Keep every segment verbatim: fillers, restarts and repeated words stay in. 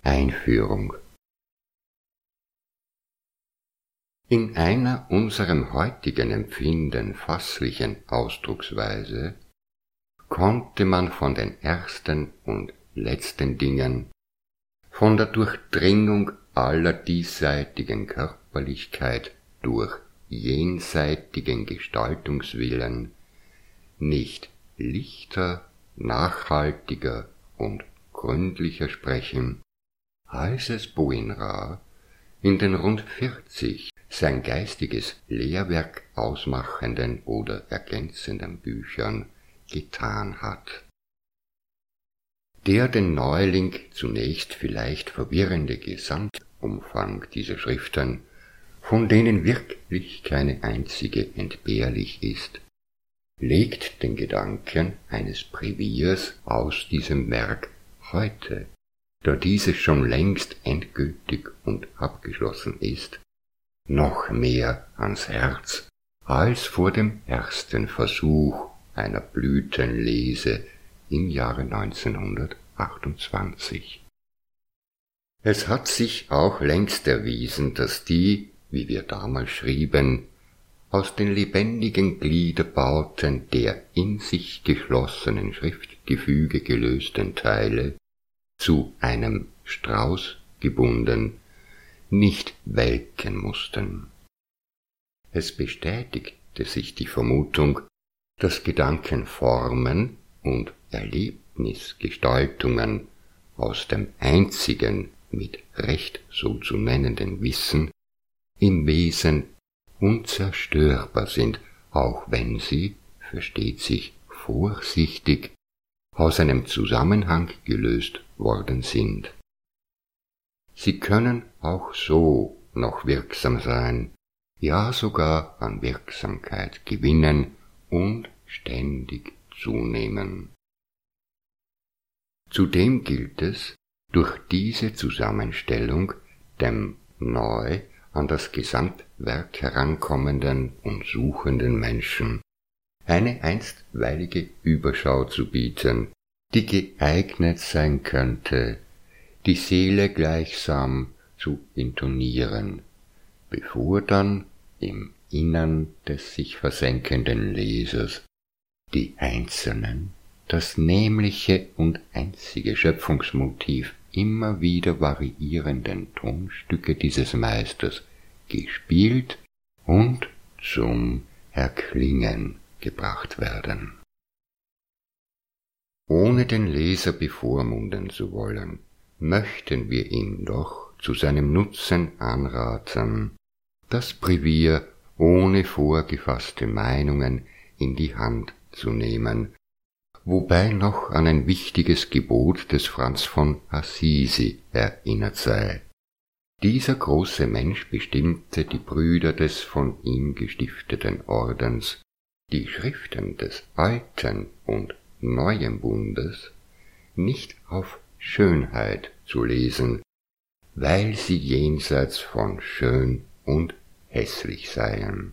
Einführung. In einer unserem heutigen Empfinden fasslichen Ausdrucksweise konnte man von den ersten und letzten Dingen, von der Durchdringung aller diesseitigen Körperlichkeit durch jenseitigen Gestaltungswillen, nicht lichter, nachhaltiger und gründlicher sprechen, als es Boinrah in den rund vierzig sein geistiges Lehrwerk ausmachenden oder ergänzenden Büchern getan hat. Der den Neuling zunächst vielleicht verwirrende Gesamtumfang dieser Schriften, von denen wirklich keine einzige entbehrlich ist, legt den Gedanken eines Breviers aus diesem Werk heute, da dieses schon längst endgültig und abgeschlossen ist, noch mehr ans Herz als vor dem ersten Versuch einer Blütenlese im Jahre neunzehnhundertachtundzwanzig. Es hat sich auch längst erwiesen, dass die, wie wir damals schrieben, aus den lebendigen Gliederbauten der in sich geschlossenen Schriftgefüge gelösten Teile, zu einem Strauß gebunden, nicht welken mussten. Es bestätigte sich die Vermutung, dass Gedankenformen und Erlebnisgestaltungen aus dem einzigen mit Recht so zu nennenden Wissen im Wesen unzerstörbar sind, auch wenn sie, versteht sich, vorsichtig aus einem Zusammenhang gelöst worden sind. Sie können auch so noch wirksam sein, ja sogar an Wirksamkeit gewinnen und ständig zunehmen. Zudem gilt es, durch diese Zusammenstellung dem neu an das Gesamtwerk herankommenden und suchenden Menschen eine einstweilige Überschau zu bieten, die geeignet sein könnte, die Seele gleichsam zu intonieren, bevor dann im Innern des sich versenkenden Lesers die einzelnen, das nämliche und einzige Schöpfungsmotiv immer wieder variierenden Tonstücke dieses Meisters gespielt und zum Erklingen gebracht werden. Ohne den Leser bevormunden zu wollen, möchten wir ihm doch zu seinem Nutzen anraten, das Brevier ohne vorgefasste Meinungen in die Hand zu nehmen, wobei noch an ein wichtiges Gebot des Franz von Assisi erinnert sei. Dieser große Mensch bestimmte die Brüder des von ihm gestifteten Ordens, die Schriften des Alten und Neuen Bundes nicht auf Schönheit zu lesen, weil sie jenseits von schön und hässlich seien.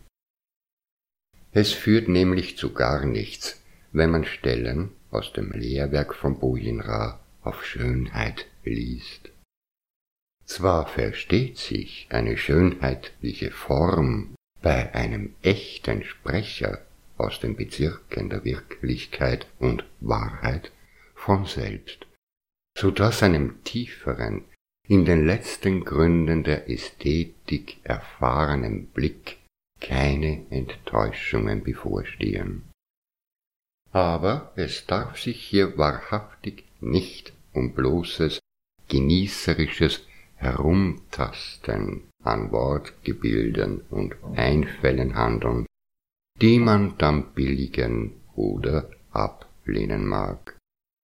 Es führt nämlich zu gar nichts, wenn man Stellen aus dem Lehrwerk von Boinrah auf Schönheit liest. Zwar versteht sich eine schönheitliche Form bei einem echten Sprecher aus den Bezirken der Wirklichkeit und Wahrheit von selbst, so dass einem tieferen, in den letzten Gründen der Ästhetik erfahrenen Blick keine Enttäuschungen bevorstehen. Aber es darf sich hier wahrhaftig nicht um bloßes, genießerisches Herumtasten an Wortgebilden und Einfällen handeln, die man dann billigen oder ablehnen mag.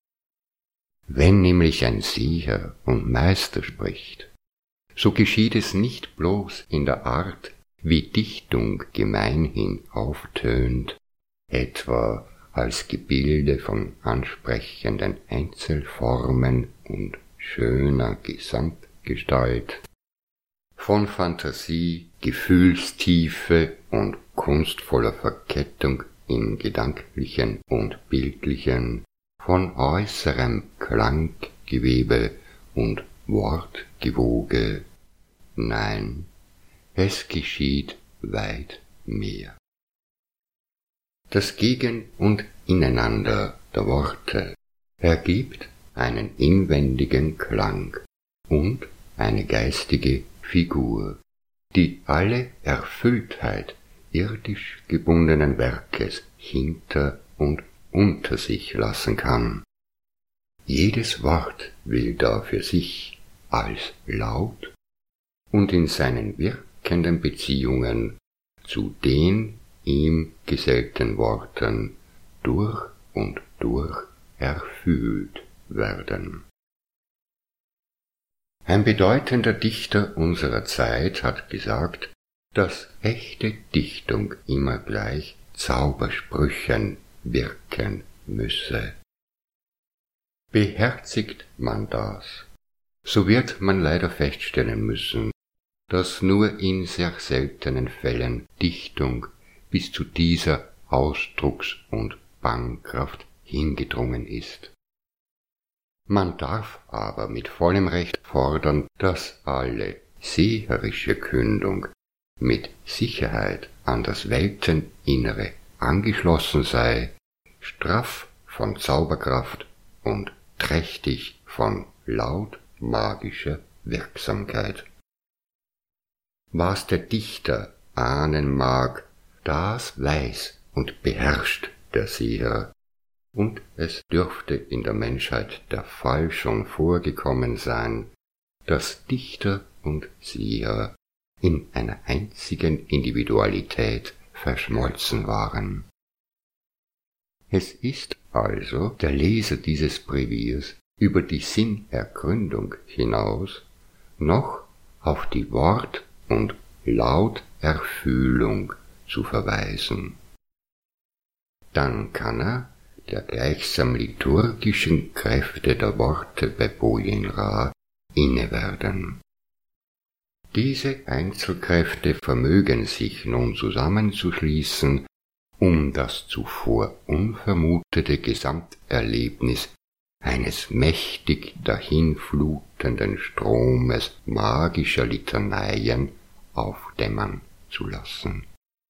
Wenn nämlich ein Seher und Meister spricht, so geschieht es nicht bloß in der Art, wie Dichtung gemeinhin auftönt, etwa als Gebilde von ansprechenden Einzelformen und schöner Gesamtgestalt, von Phantasie, Gefühlstiefe und kunstvoller Verkettung im Gedanklichen und Bildlichen, von äußerem Klanggewebe und Wortgewoge. Nein, es geschieht weit mehr. Das Gegen- und Ineinander der Worte ergibt einen inwendigen Klang und eine geistige Figur, die alle Erfülltheit irdisch gebundenen Werkes hinter und unter sich lassen kann. Jedes Wort will da für sich als laut und in seinen wirkenden Beziehungen zu den ihm gesellten Worten durch und durch erfüllt werden. Ein bedeutender Dichter unserer Zeit hat gesagt, dass echte Dichtung immer gleich Zaubersprüchen wirken müsse. Beherzigt man das, so wird man leider feststellen müssen, dass nur in sehr seltenen Fällen Dichtung bis zu dieser Ausdrucks- und Bangkraft hingedrungen ist. Man darf aber mit vollem Recht fordern, dass alle seherische Kündung mit Sicherheit an das Welteninnere angeschlossen sei, straff von Zauberkraft und trächtig von laut magischer Wirksamkeit. Was der Dichter ahnen mag, das weiß und beherrscht der Seher, und es dürfte in der Menschheit der Fall schon vorgekommen sein, dass Dichter und Seher in einer einzigen Individualität verschmolzen waren. Es ist also der Leser dieses Breviers über die Sinnergründung hinaus noch auf die Wort- und Lauterfühlung zu verweisen. Dann kann er der gleichsam liturgischen Kräfte der Worte bei Bojinra inne werden. Diese Einzelkräfte vermögen sich nun zusammenzuschließen, um das zuvor unvermutete Gesamterlebnis eines mächtig dahinflutenden Stromes magischer Litaneien aufdämmern zu lassen.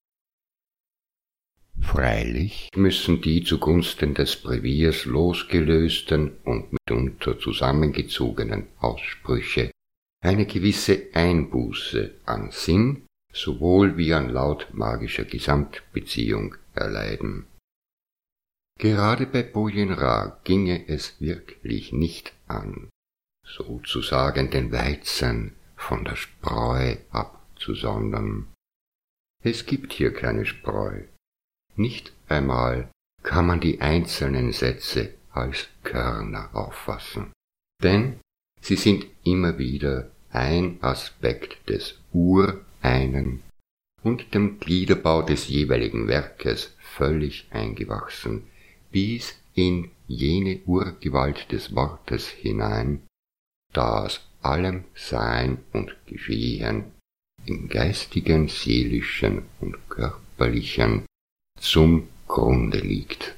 Freilich müssen die zugunsten des Breviers losgelösten und mitunter zusammengezogenen Aussprüche eine gewisse Einbuße an Sinn sowohl wie an lautmagischer Gesamtbeziehung erleiden. Gerade bei Bojinra ginge es wirklich nicht an, sozusagen den Weizen von der Spreu abzusondern. Es gibt hier keine Spreu. Nicht einmal kann man die einzelnen Sätze als Körner auffassen, denn sie sind immer wieder ein Aspekt des Ureinen und dem Gliederbau des jeweiligen Werkes völlig eingewachsen, bis in jene Urgewalt des Wortes hinein, das allem Sein und Geschehen im geistigen, seelischen und körperlichen zum Grunde liegt.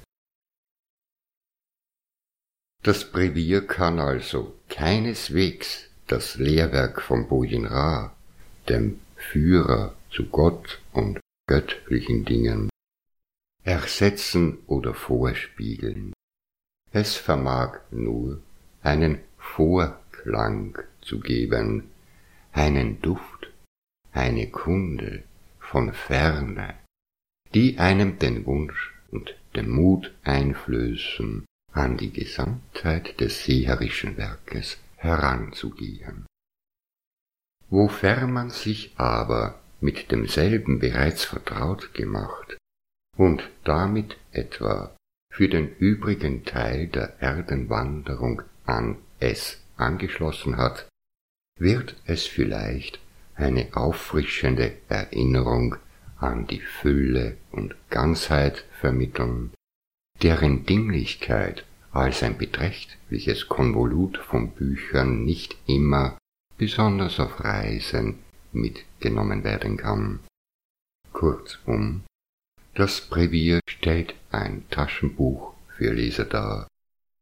Das Brevier kann also keineswegs das Lehrwerk von Bojinra, dem Führer zu Gott und göttlichen Dingen, ersetzen oder vorspiegeln. Es vermag nur einen Vorklang zu geben, einen Duft, eine Kunde von Ferne, die einem den Wunsch und den Mut einflößen, an die Gesamtheit des seherischen Werkes heranzugehen. Wofern man sich aber mit demselben bereits vertraut gemacht und damit etwa für den übrigen Teil der Erdenwanderung an es angeschlossen hat, wird es vielleicht eine auffrischende Erinnerung an die Fülle und Ganzheit vermitteln, deren Dinglichkeit als ein beträchtliches Konvolut von Büchern nicht immer, besonders auf Reisen, mitgenommen werden kann. Kurzum, das Brevier stellt ein Taschenbuch für Leser dar,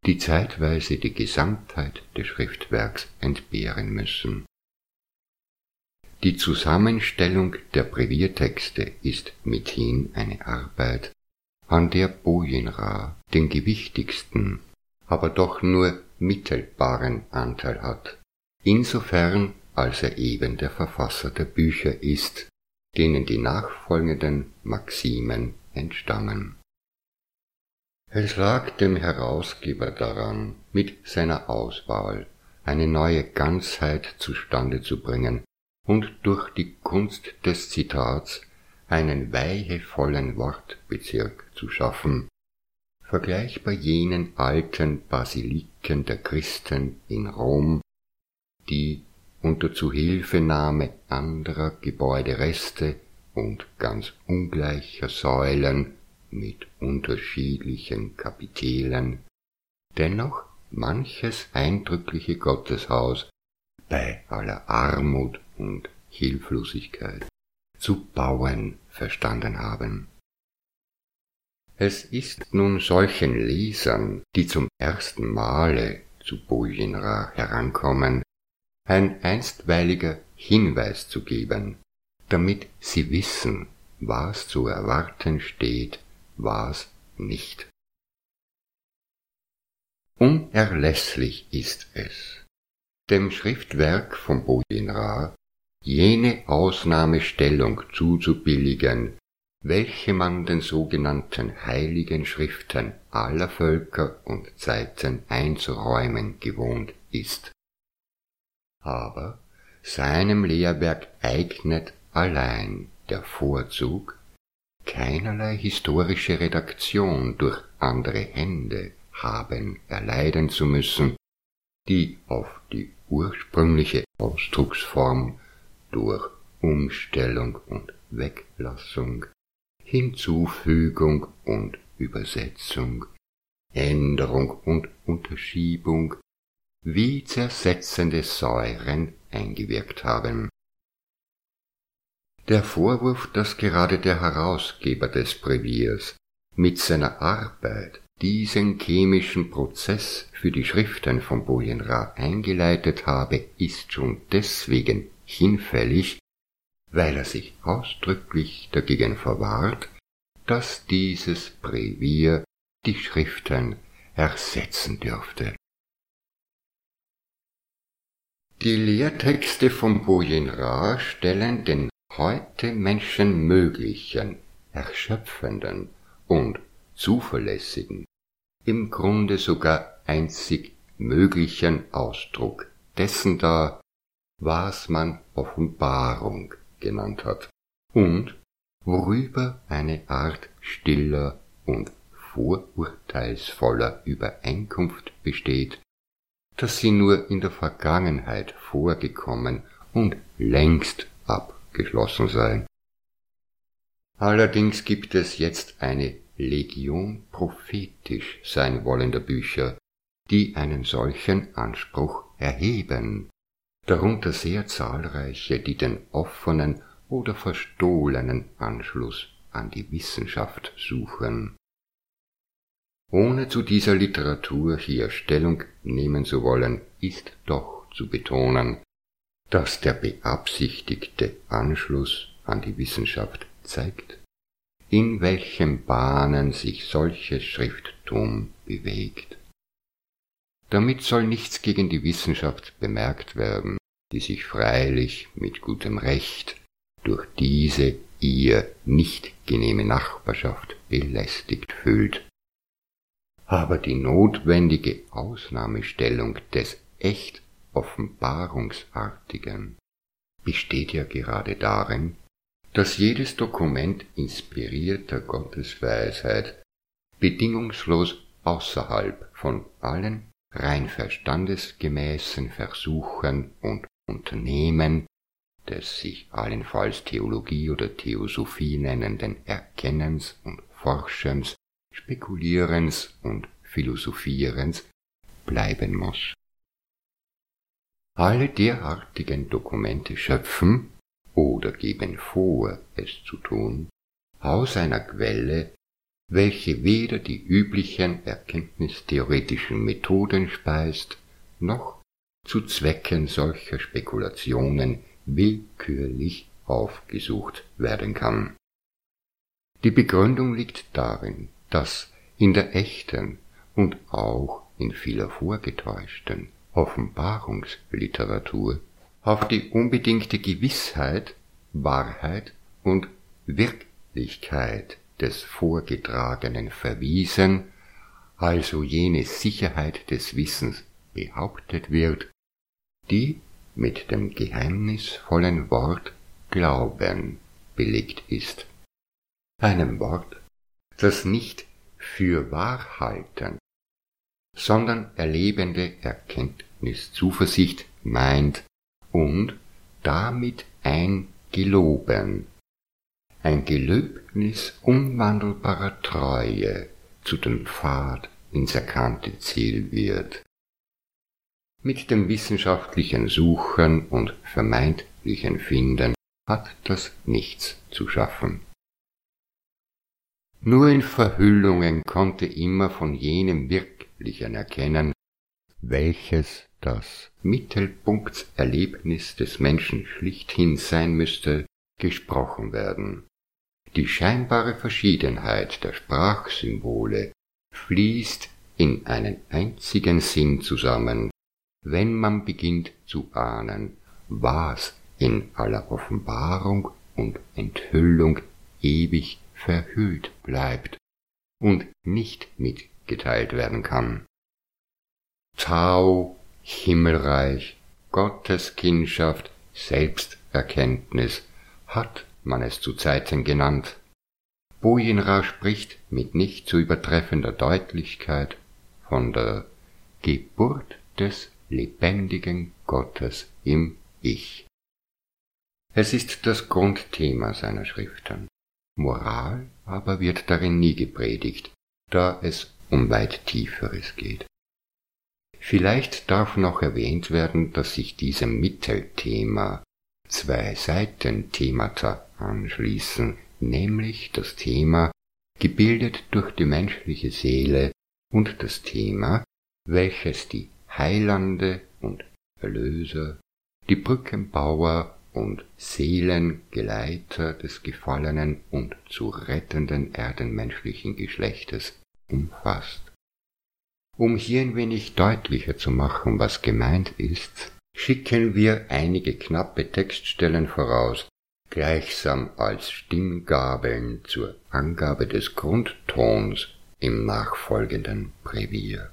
die zeitweise die Gesamtheit des Schriftwerks entbehren müssen. Die Zusammenstellung der Breviertexte ist mithin eine Arbeit, an der Bujinra den gewichtigsten, aber doch nur mittelbaren Anteil hat, insofern als er eben der Verfasser der Bücher ist, denen die nachfolgenden Maximen entstammen. Es lag dem Herausgeber daran, mit seiner Auswahl eine neue Ganzheit zustande zu bringen und durch die Kunst des Zitats einen weihevollen Wortbezirk zu schaffen, vergleichbar jenen alten Basiliken der Christen in Rom, die unter Zuhilfenahme anderer Gebäudereste und ganz ungleicher Säulen mit unterschiedlichen Kapitellen dennoch manches eindrückliche Gotteshaus bei aller Armut und Hilflosigkeit zu bauen verstanden haben. Es ist nun solchen Lesern, die zum ersten Male zu Bujinra herankommen, ein einstweiliger Hinweis zu geben, damit sie wissen, was zu erwarten steht, was nicht. Unerlässlich ist es, dem Schriftwerk von Bujinra jene Ausnahmestellung zuzubilligen, welche man den sogenannten heiligen Schriften aller Völker und Zeiten einzuräumen gewohnt ist. Aber seinem Lehrwerk eignet allein der Vorzug, keinerlei historische Redaktion durch andere Hände haben erleiden zu müssen, die auf die ursprüngliche Ausdrucksform durch Umstellung und Weglassung, Hinzufügung und Übersetzung, Änderung und Unterschiebung wie zersetzende Säuren eingewirkt haben. Der Vorwurf, dass gerade der Herausgeber des Breviers mit seiner Arbeit diesen chemischen Prozess für die Schriften von Bujinra eingeleitet habe, ist schon deswegen hinfällig, weil er sich ausdrücklich dagegen verwahrt, dass dieses Brevier die Schriften ersetzen dürfte. Die Lehrtexte von Bujinra stellen den heute Menschen möglichen, erschöpfenden und zuverlässigen, im Grunde sogar einzig möglichen Ausdruck dessen dar, was man Offenbarung genannt hat und worüber eine Art stiller und vorurteilsvoller Übereinkunft besteht, dass sie nur in der Vergangenheit vorgekommen und längst abgeschlossen sei. Allerdings gibt es jetzt eine Legion prophetisch sein wollender Bücher, die einen solchen Anspruch erheben, darunter sehr zahlreiche, die den offenen oder verstohlenen Anschluss an die Wissenschaft suchen. Ohne zu dieser Literatur hier Stellung nehmen zu wollen, ist doch zu betonen, dass der beabsichtigte Anschluss an die Wissenschaft zeigt, in welchen Bahnen sich solches Schrifttum bewegt. Damit soll nichts gegen die Wissenschaft bemerkt werden, die sich freilich mit gutem Recht durch diese ihr nicht genehme Nachbarschaft belästigt fühlt. Aber die notwendige Ausnahmestellung des echt Offenbarungsartigen besteht ja gerade darin, dass jedes Dokument inspirierter Gottesweisheit bedingungslos außerhalb von allen rein verstandesgemäßen Versuchen und Unternehmen des sich allenfalls Theologie oder Theosophie nennenden Erkennens und Forschens, Spekulierens und Philosophierens bleiben muss. Alle derartigen Dokumente schöpfen oder geben vor, es zu tun, aus einer Quelle, welche weder die üblichen erkenntnistheoretischen Methoden speist, noch zu Zwecken solcher Spekulationen willkürlich aufgesucht werden kann. Die Begründung liegt darin, dass in der echten und auch in vieler vorgetäuschten Offenbarungsliteratur auf die unbedingte Gewissheit, Wahrheit und Wirklichkeit des Vorgetragenen verwiesen, also jene Sicherheit des Wissens behauptet wird, die mit dem geheimnisvollen Wort Glauben belegt ist. Einem Wort, das nicht für wahr halten, sondern erlebende Erkenntniszuversicht meint und damit ein Geloben, ein Gelöbnis unwandelbarer Treue zu dem Pfad ins erkannte Ziel wird. Mit dem wissenschaftlichen Suchen und vermeintlichen Finden hat das nichts zu schaffen. Nur in Verhüllungen konnte immer von jenem Wirklichen erkennen, welches das Mittelpunktserlebnis des Menschen schlichthin sein müsste, gesprochen werden. Die scheinbare Verschiedenheit der Sprachsymbole fließt in einen einzigen Sinn zusammen, wenn man beginnt zu ahnen, was in aller Offenbarung und Enthüllung ewig verhüllt bleibt und nicht mitgeteilt werden kann. Tao, Himmelreich, Gotteskindschaft, Selbsterkenntnis hat man es zu Zeiten genannt. Bojinra spricht mit nicht zu übertreffender Deutlichkeit von der Geburt des lebendigen Gottes im Ich. Es ist das Grundthema seiner Schriften. Moral aber wird darin nie gepredigt, da es um weit Tieferes geht. Vielleicht darf noch erwähnt werden, dass sich diesem Mittelthema zwei Seitenthemata anschließen, nämlich das Thema, gebildet durch die menschliche Seele, und das Thema, welches die Heilande und Erlöser, die Brückenbauer und Seelengeleiter des gefallenen und zu rettenden erdenmenschlichen Geschlechtes umfasst. Um hier ein wenig deutlicher zu machen, was gemeint ist, schicken wir einige knappe Textstellen voraus, gleichsam als Stimmgabeln zur Angabe des Grundtons im nachfolgenden Brevier.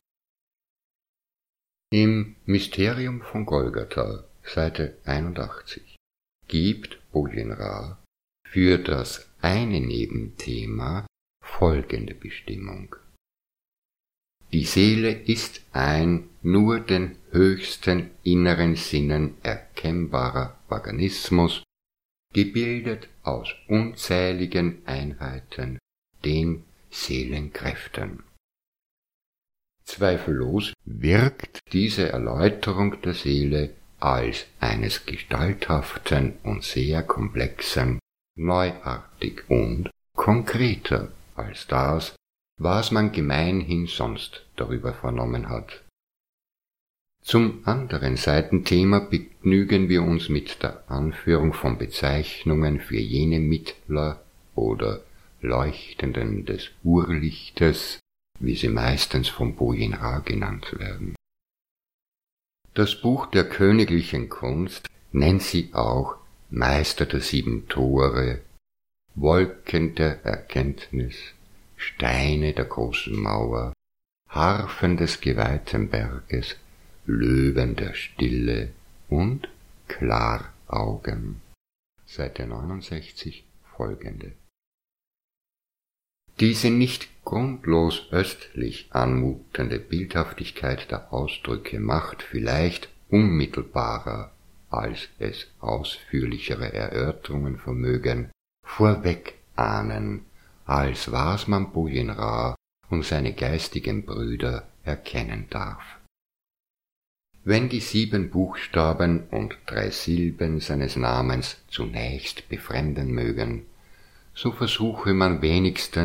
Im Mysterium von Golgatha, Seite einundachtzig, gibt Bojinra für das eine Nebenthema folgende Bestimmung. Die Seele ist ein nur den höchsten inneren Sinnen erkennbarer Organismus, gebildet aus unzähligen Einheiten, den Seelenkräften. Zweifellos wirkt diese Erläuterung der Seele als eines gestalthaften und sehr komplexen, neuartig und konkreter als das, was man gemeinhin sonst darüber vernommen hat. Zum anderen Seitenthema begnügen wir uns mit der Anführung von Bezeichnungen für jene Mittler oder Leuchtenden des Urlichtes, wie sie meistens von Bojinra genannt werden. Das Buch der königlichen Kunst nennt sie auch Meister der sieben Tore, Wolken der Erkenntnis, Steine der großen Mauer, Harfen des geweihten Berges, Löwen der Stille und Klaraugen. Seite neunundsechzig folgende. Diese nicht grundlos östlich anmutende Bildhaftigkeit der Ausdrücke macht vielleicht unmittelbarer, als es ausführlichere Erörterungen vermögen, vorweg ahnen, als was man Bojinra und seine geistigen Brüder erkennen darf. Wenn die sieben Buchstaben und drei Silben seines Namens zunächst befremden mögen, so versuche man wenigstens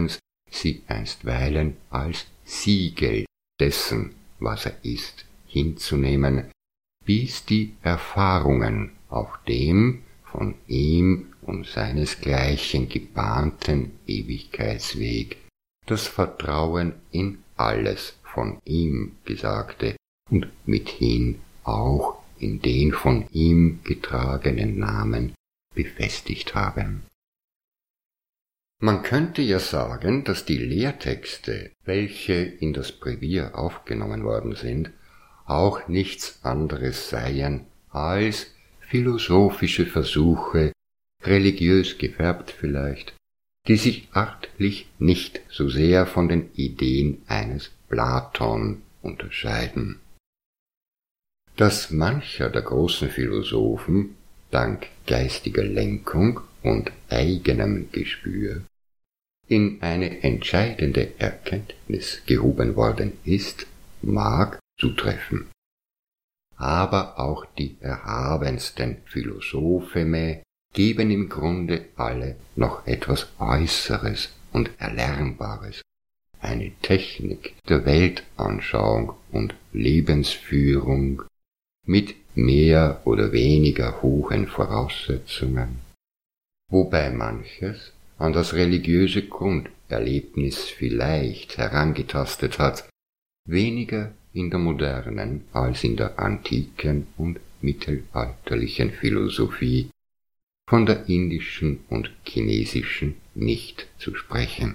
sie einstweilen als Siegel dessen, was er ist, hinzunehmen, bis die Erfahrungen auf dem von ihm und seinesgleichen gebahnten Ewigkeitsweg das Vertrauen in alles von ihm Gesagte und mithin auch in den von ihm getragenen Namen befestigt haben. Man könnte ja sagen, dass die Lehrtexte, welche in das Brevier aufgenommen worden sind, auch nichts anderes seien als philosophische Versuche, religiös gefärbt vielleicht, die sich artlich nicht so sehr von den Ideen eines Platon unterscheiden. Dass mancher der großen Philosophen dank geistiger Lenkung und eigenem Gespür in eine entscheidende Erkenntnis gehoben worden ist, mag zutreffen. Aber auch die erhabensten Philosopheme geben im Grunde alle noch etwas Äußeres und Erlernbares, eine Technik der Weltanschauung und Lebensführung mit mehr oder weniger hohen Voraussetzungen, wobei manches an das religiöse Grunderlebnis vielleicht herangetastet hat, weniger in der modernen als in der antiken und mittelalterlichen Philosophie, von der indischen und chinesischen nicht zu sprechen.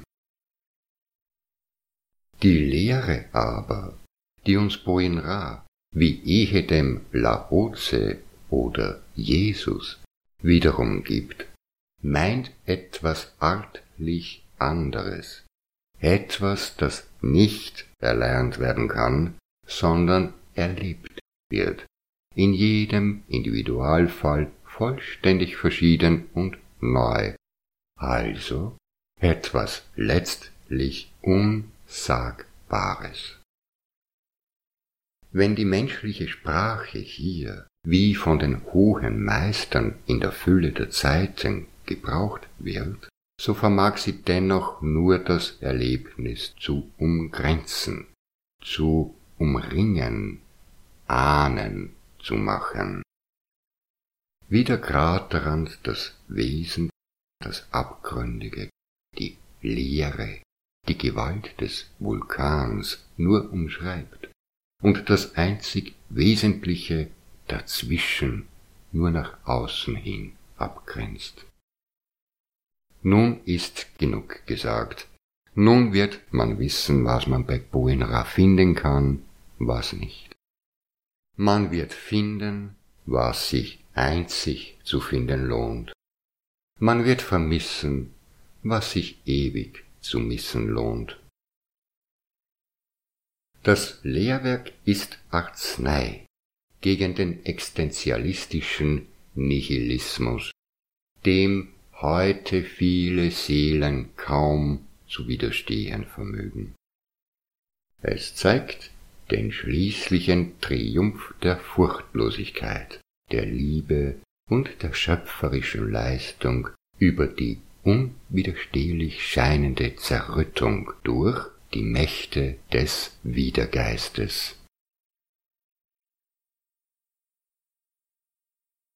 Die Lehre aber, die uns Boin-Ra wie ehedem Lao-Tse oder Jesus wiederum gibt, meint etwas artlich anderes, etwas, das nicht erlernt werden kann, sondern erlebt wird, in jedem Individualfall vollständig verschieden und neu, also etwas letztlich Unsagbares. Wenn die menschliche Sprache hier, wie von den hohen Meistern in der Fülle der Zeiten gebraucht wird, so vermag sie dennoch nur das Erlebnis zu umgrenzen, zu umringen, ahnen zu machen. Wie der Kraterrand das Wesen, das Abgründige, die Leere, die Gewalt des Vulkans nur umschreibt und das einzig Wesentliche dazwischen nur nach außen hin abgrenzt. Nun ist genug gesagt. Nun wird man wissen, was man bei Boin-Ra finden kann, was nicht. Man wird finden, was sich einzig zu finden lohnt. Man wird vermissen, was sich ewig zu missen lohnt. Das Lehrwerk ist Arznei gegen den existenzialistischen Nihilismus, dem heute viele Seelen kaum zu widerstehen vermögen. Es zeigt den schließlichen Triumph der Furchtlosigkeit, der Liebe und der schöpferischen Leistung über die unwiderstehlich scheinende Zerrüttung durch die Mächte des Widergeistes.